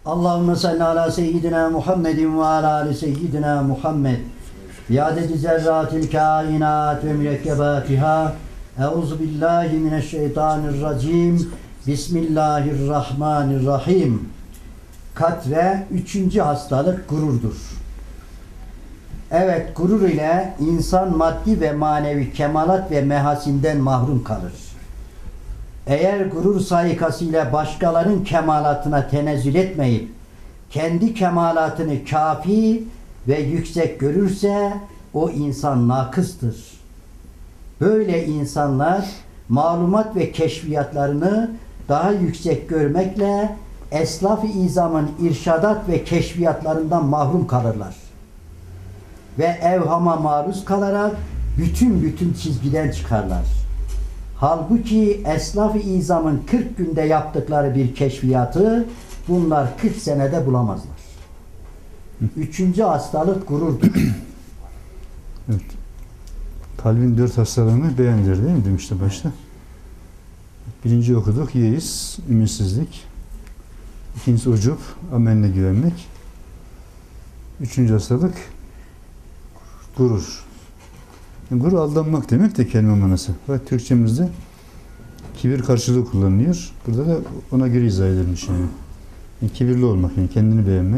Allahümme salli ala seyyidina Muhammedin ve ala ali seyyidina Muhammed. Biadeti zerratil kainat ve mürekkebatiha. Euzu billahi mineşşeytanirracim. Bismillahirrahmanirrahim. Katre 3. hastalık gururdur. Evet, gurur ile insan maddi ve manevi kemalat ve mehasinden mahrum kalır. Eğer gurur saikasıyla başkalarının kemalatına tenezzül etmeyip kendi kemalatını kafi ve yüksek görürse o insan nakıstır. Böyle insanlar malumat ve keşfiyatlarını daha yüksek görmekle eslaf-ı izamın irşadat ve keşfiyatlarından mahrum kalırlar. Ve evhama maruz kalarak bütün çizgiden çıkarlar. Halbuki eslaf-ı izamın 40 günde yaptıkları bir keşfiyatı bunlar 40 senede bulamazlar. 3. hastalık gururdur. Evet. Kalbin 4 hastalığını beyan eder değil mi demişti başta. 1. okuduk, yeis, ümitsizlik. 2. ucup, ameline güvenmek. 3. hastalık gurur. Yani gurur aldanmak demek de kelime manası. Bak Türkçemizde kibir karşılığı kullanılıyor. Burada da ona göre izah edilmiş yani. Kibirli olmak, yani kendini beğenmek.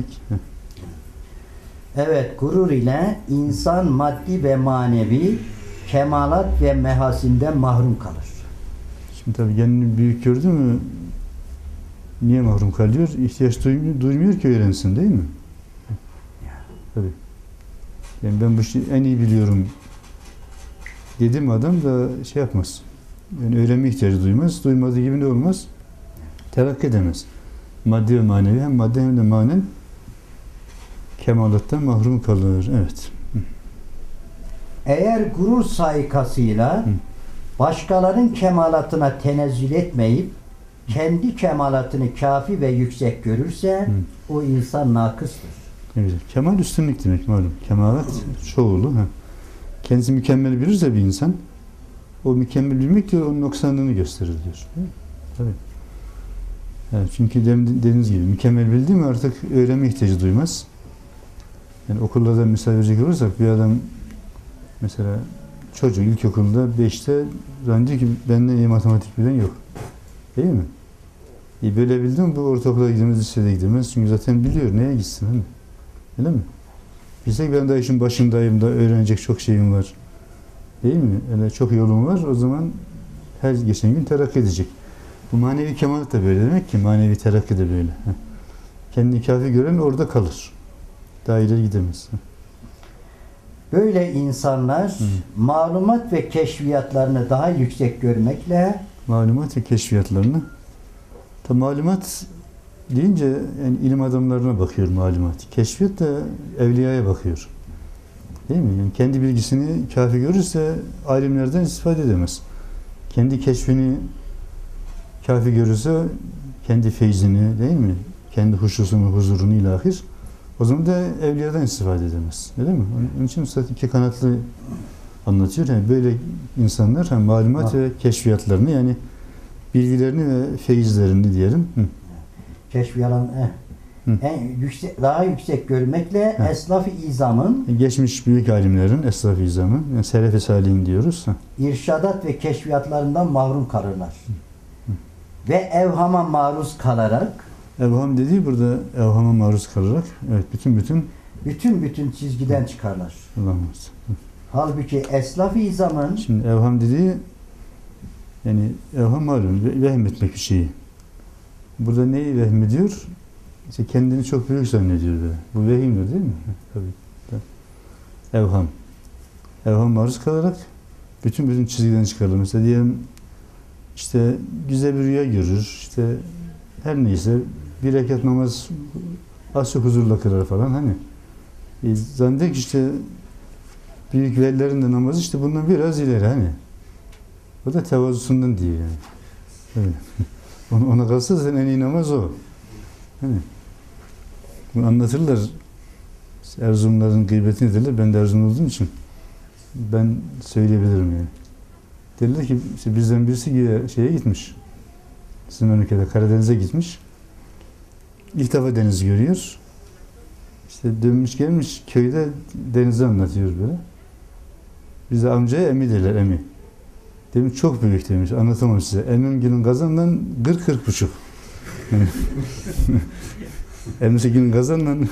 Evet, gurur ile insan maddi ve manevi kemalat ve mehasinden mahrum kalır. Şimdi tabii kendini büyük gördü mü niye mahrum kalıyor? İhtiyaç duymuyor ki öğrensin değil mi? Tabii. Yani ben bu işi en iyi biliyorum dedim adam da şey yapmaz. Yani öğrenme ihtiyacı duymaz. Duymadığı gibi ne olmaz? Terakki edemez. Maddi ve manevi hem maddi hem de manen kemalattan mahrum kalır. Evet. Eğer gurur saikasıyla başkalarının kemalatına tenezzül etmeyip kendi kemalatını kafi ve yüksek görürse o insan nakıstır. Evet. Kemal üstünlük demek malum. Kemalat çoğulu. Kendisi mükemmel bilirse bir insan o mükemmel bilmek diyor onun noksanlığını gösterir diyor. Tabii. Yani çünkü dediğiniz gibi mükemmel bildi mi artık öğrenme ihtiyacı duymaz. Yani okullarda misal verecek olursak bir adam mesela çocuk ilkokulda 5'te zannediyor ki benden iyi matematik bilen yok. Değil mi? Böyle bildi mi bu ortaokula gidemez, lisede gidemez. Çünkü zaten biliyor neye gitsin. Değil mi? Öyle mi? Bilsek ben daha işin başındayım da öğrenecek çok şeyim var. Değil mi? Öyle çok yolum var. O zaman her geçen gün terakki edecek. Bu manevi kemalat da böyle demek ki manevi terakki de böyle. Kendini kafi gören orada kalır. Daha ileri gidemez. Böyle insanlar malumat ve keşfiyatlarını daha yüksek görmekle malumat ve keşfiyatlarını malumat deyince yani ilim adamlarına bakıyor malumat. Keşfiyat da evliyaya bakıyor. Değil mi? Yani kendi bilgisini kafi görürse alimlerden istifade edemez. Kendi keşfini kafi görürse kendi feyzini değil mi? Kendi huşusunu, huzurunu ilahir. O zaman da evliyadan istifade edemez. Öyle mi? Onun için zaten 2 kanatlı anlatıyor. Yani böyle insanlar hem malumat ve keşfiyatlarını yani bilgilerini ve feyizlerini diyelim. Keşfiyatlarını en yüksek, daha yüksek görmekle eslaf-ı izamın geçmiş büyük alimlerin eslaf-ı izamın yani selef-i salihin diyoruz. İrşadat ve keşfiyatlarından mahrum kalırlar. Ve evhama maruz kalarak evham dediği burada evhama maruz kalarak evet bütün çizgiden çıkarlar. Olamaz. Halbuki eslaf-ı izamın şimdi evham dediği yani evham malum vehmetmek bir şeyi. Burada neyi vehmediyor? İşte kendini çok büyük zannediyor böyle. Bu vehimdir değil mi? Tabii. Evham. Evham maruz kalarak bütün çizgiden çıkarılır. Mesela diyelim işte güzel bir rüya görür. İşte her neyse bir rekat namaz asıl huzurla kılar falan hani. Zannediyor ki işte büyük velilerin de namazı işte bundan biraz ileri hani. O da tevazusundan diyor yani. Öyle. Ona kalsa zaten en iyi namaz o. Hani. Bunu anlatırlar. Erzurumların gıybetini derler. Ben de Erzurumlu olduğum için ben söyleyebilirim yani. Derler ki işte bizden birisi şeye gitmiş. Sizin memlekete Karadeniz'e gitmiş. İlk defa deniz görüyor. İşte dönmüş gelmiş köyde denizi anlatıyor böyle. Bize amcaya Emi derler, Emi. Demiş çok büyük demiş, anlatamam size. Emimgil'in kazandan 40-40,5. Yani, Emimgil'in kazandan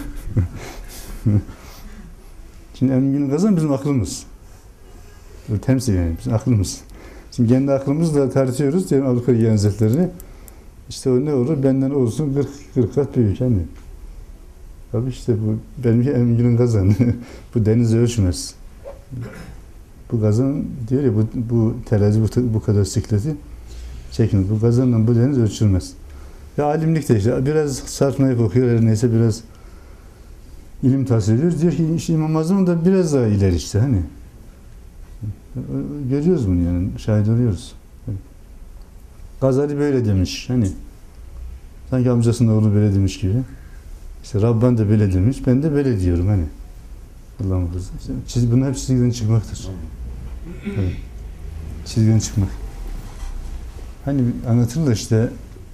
şimdi Emimgil'in kazan bizim aklımız. Böyle temsil yani bizim aklımız. Şimdi kendi aklımızla tartıyoruz diyelim Avrupa Hazretlerini. İşte o ne olur? Benden olsun 40 kat büyük hani. Tabii işte bu benimki Emimgil'in kazanı. Bu denize ölçmez. Bu kazan diyor ya bu terazi bu kadar sikleti çekiniz. Bu kazanla bu deniz ölçülmez. Ya alimlik de işte biraz sarfmayıp okuyor her neyse biraz ilim tahsil ediyor. Diyor ki işte İmam Azam da biraz daha ileri işte hani. Görüyoruz bunu yani şahit oluyoruz. Gazali böyle demiş hani. Sanki amcasının oğlu böyle demiş gibi. İşte Rabban da böyle demiş. Ben de böyle diyorum hani. Allah'ım kızım. İşte bunlar hep çizgiden çıkmaktır. Evet. Çizgiden çıkmak. Hani anlatırlar işte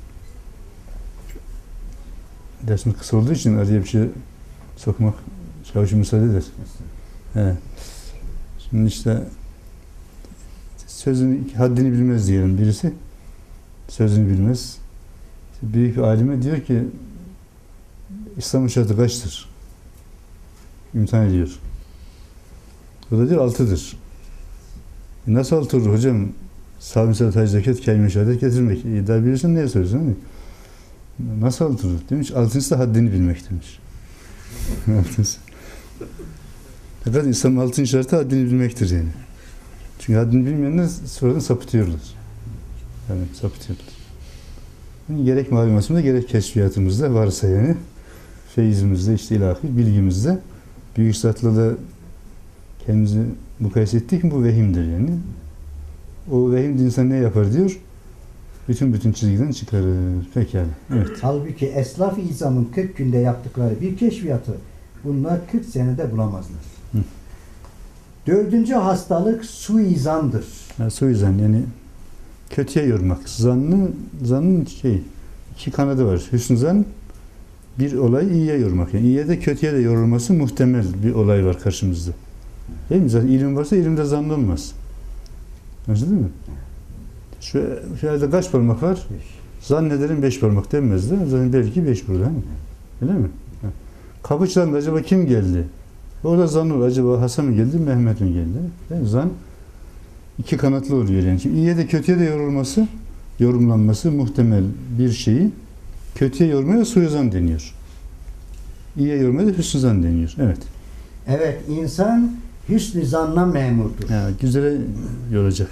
dersimiz kısa olduğu için araya bir şey sokmak çavuşum müsaade eder. Evet. Şimdi işte sözün haddini bilmez diyelim birisi. Sözünü bilmez. İşte büyük bir alime diyor ki İslam'ın şartı kaçtır? İmtihan ediyor. O da diyor 6'dır. Nasıl 6 olur hocam? Sağ salat hac zekat kelime şehadet getirmek. Daha bilirsin neye soruyorsun? Hani? Nasıl 6 olur? Demiş 6'sı da haddini bilmek demiş. 6'sı. Fakat İslam'ın 6. şartı haddini bilmektir yani. Çünkü haddini bilmeyenler sonradan sapıtıyorlar. Yani sapıtıyorlar. Yani gerek malumatımızda gerek keşfiyatımızda varsa yani feyizimizde işte ilahi bilgimizde büyük zatla da kendimizi mukayese ettik mi bu vehimdir yani. O vehim insan ne yapar diyor? Bütün çizgiden çıkarır. Pekala. Evet. Halbuki Eslaf-ı İzam'ın 40 günde yaptıkları bir keşfiyatı bunlar 40 senede bulamazlar. Hı. 4. hastalık suizandır. Suizan yani kötüye yormak. Zannın iki kanadı var. Hüsnü zan bir olay iyiye yormak. Yani iyiye de kötüye de yorulması muhtemel bir olay var karşımızda. Değil mi? Zaten ilim varsa ilimde zann olmaz. Anladın mı? Şöyle kaç parmak var? 5. Zannederim 5 parmak denmez de. Zaten belki 5 burada. Hani? Öyle mi? Kapı çalındı. Acaba kim geldi? Orada zan olur. Acaba Hasan mı geldi? Mehmet mi geldi? Değil mi? Zan iki kanatlı oluyor yani. Şimdi iyiye de kötüye de yorumlanması muhtemel bir şeyi kötüye yormaya suizan deniyor. İyiye yormaya da hüsnü zan deniyor. Evet. Evet, insan hüsnü zanna memurdur. Ya, güzele yoracak.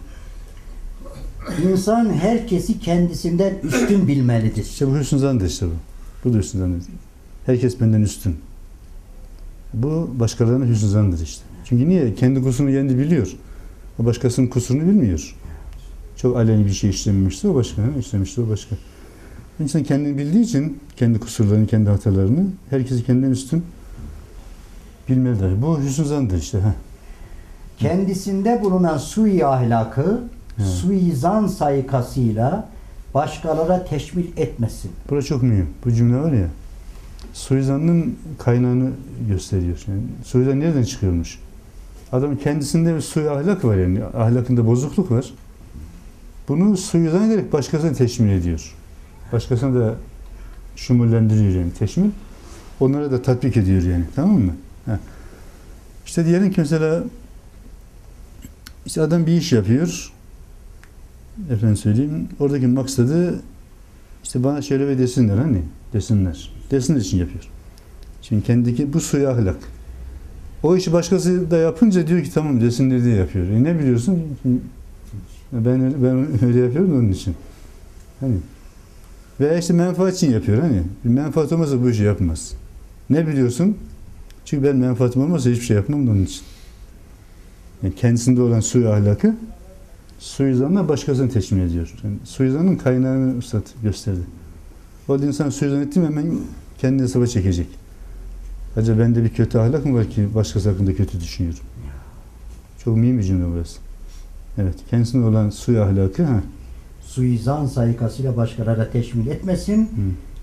İnsan herkesi kendisinden üstün bilmelidir. İşte bu hüsnü zandır işte bu. Bu da hüsnü zandır. Herkes benden üstün. Bu başkalarının hüsnü zandır işte. Çünkü niye? Kendi kusurunu kendi biliyor. O başkasının kusurunu bilmiyor. Çok aleni bir şey işlememişse o başka, işlemişse o başka. İnsan kendini bildiği için kendi kusurlarını, kendi hatalarını herkesi kendinden üstün bilmelidir. Bu hüsnü zandır işte. Kendisinde bulunan sui ahlakı suizan saykasıyla başkalara teşmil etmesin. Burası çok mühim. Bu cümle var ya, suizanın kaynağını gösteriyor. Yani suizan nereden çıkıyormuş? Adam kendisinde bir sui ahlak var yani. Ahlakında bozukluk var. Bunu suizan ederek başkasına teşmil ediyor. Başkasına da şumullendiriyor yani teşmil. Onlara da tatbik ediyor yani. Tamam mı? İşte diyelim ki mesela işte adam bir iş yapıyor. Efendim söyleyeyim. Oradaki maksadı işte bana şöyle ve desinler hani. Desinler için yapıyor. Şimdi kendiki bu suyu ahlak. O işi başkası da yapınca diyor ki tamam desinler diye yapıyor. Ne biliyorsun? Ben öyle yapıyorum onun için. Hani veya işte menfaat için yapıyor hani. Bir menfaat olmasa bu işi yapmaz. Ne biliyorsun? Çünkü ben menfaatim olmasa hiçbir şey yapmam onun için. Yani kendisinde olan suyu ahlakı suizanla başkasını teşmil ediyor. Yani suizanın kaynağını Üstad gösterdi. O insan suizan etti mi hemen kendini hesaba çekecek. Acaba bende bir kötü ahlak mı var ki başkası hakkında kötü düşünüyorum? Çok mühim bir cümle burası. Evet, kendisinde olan suyu ahlakı suizan saykasıyla başkalara teşmil etmesin.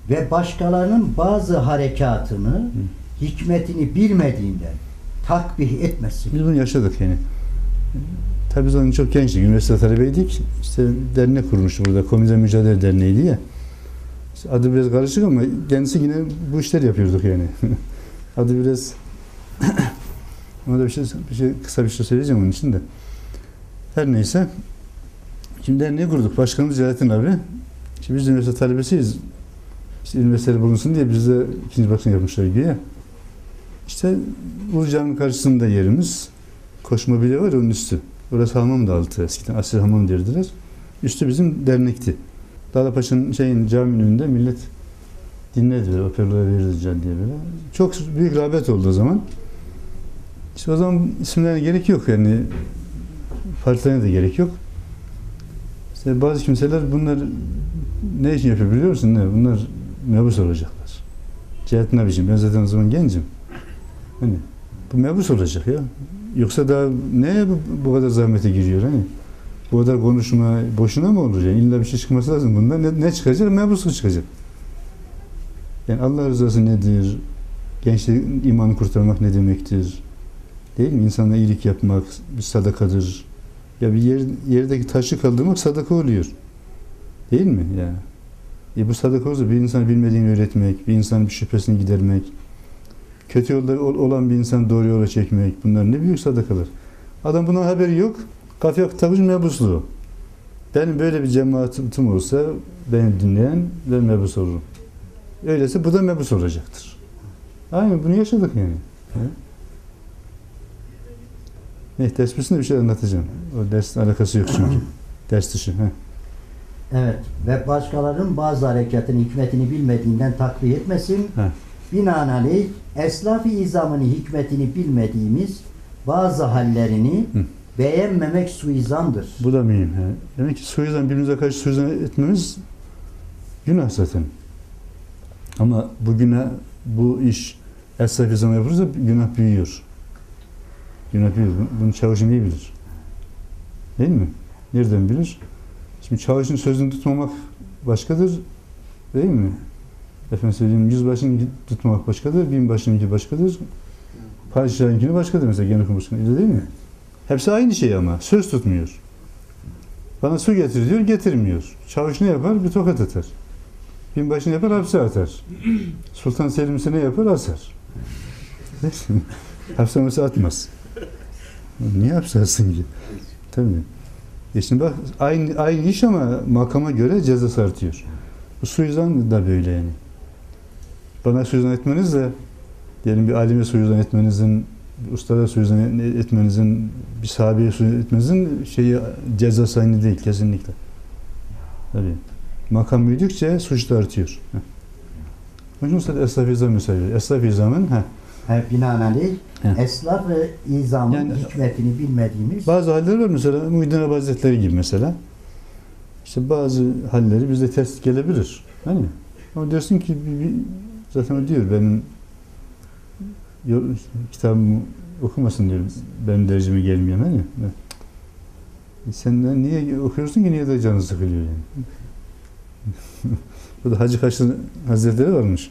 ve başkalarının bazı harekatını, hikmetini bilmediğinden takbih etmesin. Biz bunu yaşadık yani. Tabii biz onun çok gençtik. Üniversite talebeydik. İşte dernek kurmuştu burada. Komünizm Mücadele Derneği diye. İşte adı biraz karışık ama kendisi yine bu işler yapıyorduk yani. Adı biraz ona da kısa bir şey söyleyeceğim onun için de. Her neyse. Şimdi derneği kurduk. Başkanımız Celalettin abi. İşte biz üniversite talebesiyiz. İşte üniversitede bulunsun diye bize ikinci bakım yapmışlar güya. İşte Ulucan'ın karşısında yerimiz. Koşma bile var ya onun üstü. Orası hamam da altı. Eskiden Asil Hamam derdiler. Üstü bizim dernekti. Dağlapaşa'nın caminin önünde millet dinledi. Operlara verirdi diye böyle. Çok büyük rağbet oldu o zaman. İşte o zaman isimlerine gerek yok yani. Partilerine de gerek yok. İşte bazı kimseler bunlar ne için yapıyor biliyor musun? Ne? Bunlar mebus olacaklar. Celalettin abiciğim ben zaten o zaman gencim. Hani bu mebus olacak ya. Yoksa daha neye bu kadar zahmete giriyor hani? Bu kadar konuşma boşuna mı olur yani? İlla bir şey çıkması lazım bundan. Ne çıkacak? Mebus çıkacak. Yani Allah rızası nedir? Gençlerin imanı kurtarmak ne demektir? Değil mi? İnsana iyilik yapmak bir sadakadır. Ya bir yerdeki taşı kaldırmak sadaka oluyor. Değil mi? Ya. Bu sadaka olursa bir insan bilmediğini öğretmek, bir insanın bir şüphesini gidermek, kötü yolda olan bir insan doğru yola çekmek, bunlar ne büyük sadakalar. Adam bundan haberi yok. Kafaya takmış mebusluğu. Benim böyle bir cemaatim olsa, beni dinleyen ben mebus olurum. Öyleyse bu da mebus olacaktır. Aynen bunu yaşadık yani. Ders bitsin bir şey anlatacağım. O dersin alakası yok çünkü. Ders dışı. Evet. Ve başkalarının bazı harekatın hikmetini bilmediğinden takbih etmesin. Binaenaleyh eslaf-ı izamını hikmetini bilmediğimiz bazı hallerini beğenmemek suizandır. Bu da mühim. Demek ki suizan, birbirimize karşı suizan etmemiz günah zaten. Ama bu günah, bu iş eslaf-ı izam yapılırsa günah büyüyor. Günah büyüyor. Bunu çavuşun iyi bilir. Değil mi? Nereden bilir? Şimdi çavuşun sözünü tutmamak başkadır. Değil mi? Efendim söyleyeyim, yüzbaşını tutmamak başkadır, binbaşınınki başkadır. Padişahınkini başkadır mesela genel başkanı. Öyle değil mi? Hepsi aynı şey ama. Söz tutmuyor. Bana su getir diyor, getirmiyor. Çavuş ne yapar? Bir tokat atar. Binbaşı ne yapar? Hapse atar. Sultan Selim ise ne yapar? Asar. Hapse mesela atmaz. Niye hapse atsın ki? Tabii. Şimdi bak aynı iş ama makama göre cezası artıyor. Bu suizan da böyle yani. Bana suizan etmeniz de diyelim bir alime suizan etmenizin, bir ustada suizan etmenizin, bir sahabeye suizan etmenizin cezası aynı değil kesinlikle. Tabii. Makam büyüdükçe suç da artıyor. Onun için eslaf-ı izam müsaade. Eslaf-ı izamın binaenaleyh eslaf-ı izamın yani, hikmetini bilmediğimiz bazı haller var mesela Muhyiddin Arabi Hazretleri gibi mesela. İşte bazı halleri bize ters gelebilir. Hani? Ama diyorsun ki zaten o diyor benim kitabımı okumasın diyor. Benim dereceme gelmiyor. Hani? Sen de niye okuyorsun ki niye de canı sıkılıyor yani? Burada Hacı Kaşlı Hazretleri varmış.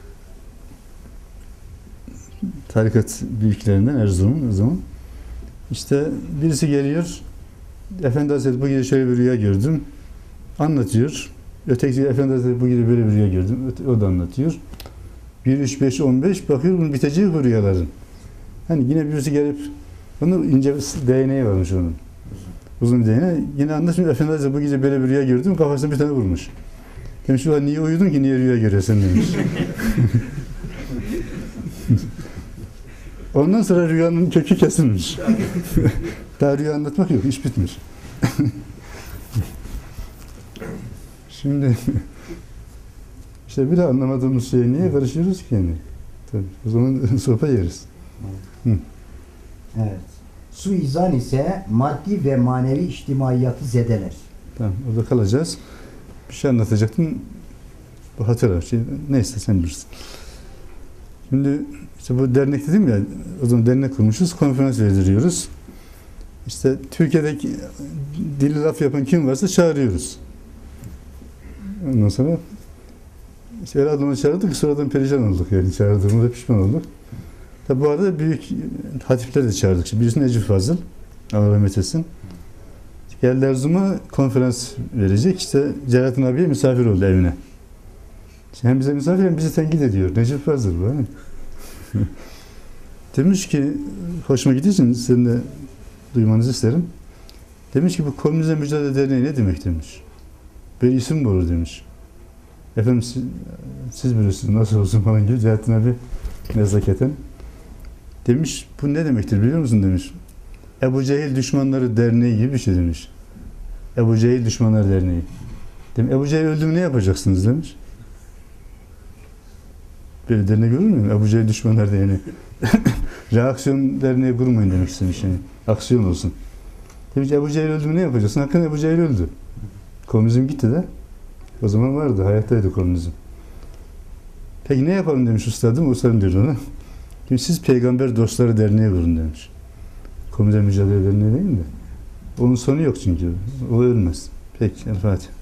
Tarikat büyüklerinden Erzurum'un o zaman. İşte birisi geliyor. Efendi Hazretleri bu gece şöyle bir rüya gördüm. Anlatıyor. Öteki Efendi Hazretleri bu gece böyle bir rüya gördüm. O da anlatıyor. 1, 3, 5, 15 bakıyor bunun biteceği bu rüyaların. Hani yine birisi gelip onun ince bir değneği varmış onun. Uzun bir değneği. Yine anlatıyor. Efendi Hazretleri bu gece böyle bir rüya gördüm. Kafasına bir tane vurmuş. Demiş niye uyudun ki niye rüya görüyorsun demiş. Ondan sonra rüyanın kökü kesilmiş. Daha rüya anlatmak yok. İş bitmiş. Şimdi işte bir de anlamadığımız şeye niye karışıyoruz ki yani? Tabii. O zaman sopa yeriz. Evet. Suizan ise maddi ve manevi içtimaiyatı zedeler. Tamam. Orada kalacağız. Bir şey anlatacaktım. Bu hatırlar. Neyse sen bilirsin. Şimdi işte bu dernek dedim ya, o zaman dernek kurmuşuz, konferans verdiriyoruz. İşte Türkiye'deki dili laf yapan kim varsa çağırıyoruz. Ondan sonra İşte herhalde onu çağırdık, sonradan perişan olduk yani çağırdığımızda pişman olduk. Tabi bu arada büyük hatipleri de çağırdık. Birisi Necip Fazıl, Allah rahmet etsin. Geldi Erzurum'a konferans verecek. İşte Celalettin abiye misafir oldu evine. İşte hem bize misafir hem bizi tenkit ediyor. Necip Fazıl bu. Hani. Demiş ki, hoşuma gittiği için sizin de duymanızı isterim. Demiş ki bu Komünizmle Mücadele Derneği ne demek demiş. Böyle isim mi olur demiş. Efendim siz bilirsiniz nasıl olsun falan gibi Celalettin abi nezaketen. Demiş bu ne demektir biliyor musun demiş. Ebu Cehil Düşmanları Derneği gibi bir şey demiş. Ebu Cehil Düşmanları Derneği. Demiş, Ebu Cehil öldü mü ne yapacaksınız demiş. Böyle dernek görür mü? Ebu Cehil Düşmanları Derneği. Reaksiyon derneği kurmayın demek istemiş yani. Aksiyon olsun. Demiş Ebu Cehil öldü mü ne yapacaksın? Hakikaten Ebu Cehil öldü. Komünizm gitti de. O zaman vardı, hayattaydı komünizm. Peki ne yapalım demiş ustadım. Ustadım diyor ona. Demiş, siz Peygamber Dostları Derneği kurun demiş. Komünizm Mücadele Derneği değil mi? Onun sonu yok çünkü. O ölmez. Peki, El Fatiha.